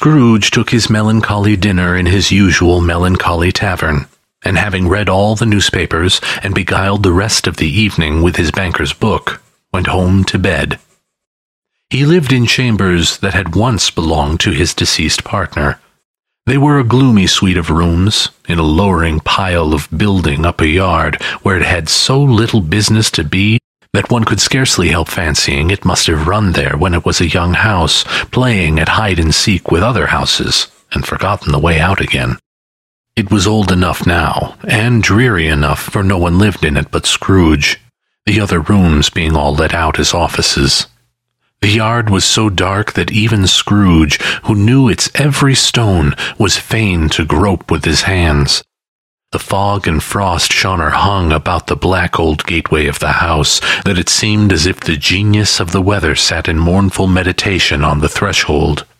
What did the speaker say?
Scrooge took his melancholy dinner in his usual melancholy tavern, and having read all the newspapers and beguiled the rest of the evening with his banker's book, went home to bed. He lived in chambers that had once belonged to his deceased partner. They were a gloomy suite of rooms, in a lowering pile of building up a yard where it had so little business to be that one could scarcely help fancying it must have run there when it was a young house, playing at hide-and-seek with other houses, and forgotten the way out again. It was old enough now, and dreary enough, for no one lived in it but Scrooge, the other rooms being all let out as offices. The yard was so dark that even Scrooge, who knew its every stone, was fain to grope with his hands. The fog and frost shone or hung about the black old gateway of the house, that it seemed as if the genius of the weather sat in mournful meditation on the threshold.